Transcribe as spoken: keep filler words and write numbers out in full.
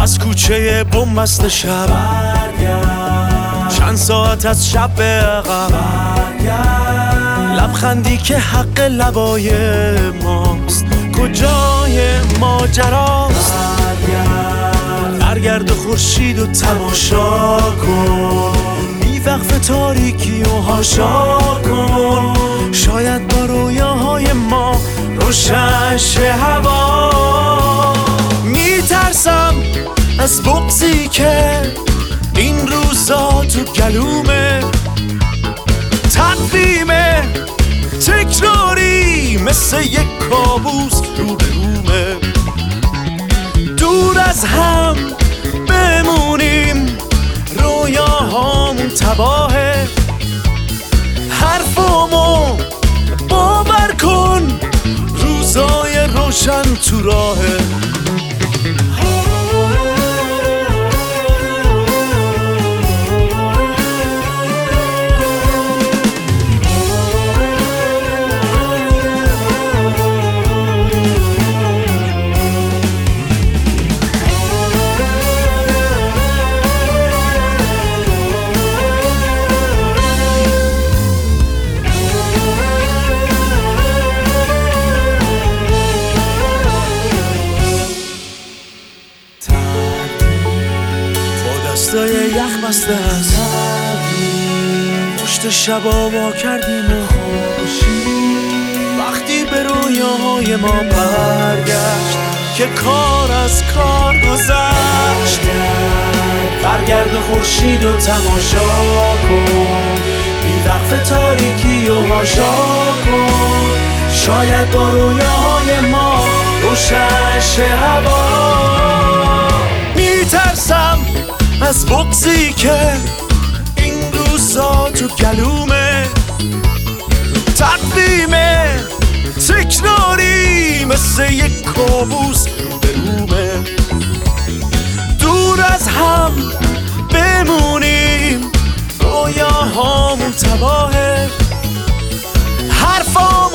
از کوچه بنبست شب برگرد، چند ساعت از شب به عقب برگرد، لبخندی که حق لبای ماست کجای ماجراست. برگرد برگرد و خورشید و تماشا کن، بی وقف تاریکی و هاشا کن، شاید با رویاهای ما روشن شه هوا. میترسم از بغضی که این روزا تو گلومه، تقویمه تکراری مثل یک کابوس رو به رومه. دور از هم بمونیم رویاهامون تباهه، حرفامو باور کن روزای روشن تو راهه. دستای یخ بسته از پشت شبا وا کردیم و خوشی، وقتی به رویاهای ما برگشت که کار از کار گذشت. برگرد و خورشید و تماشا کن، بی وقف تاریکی و هاشا کن، شاید با رویاهای ما روشن شه هوا. میترسم از بغضی که این روزا تو گلومه، تقویمه تکراری مثل یک کابوس رو به رومه. دور از هم بمونیم رویاهامون تباهه، حرفام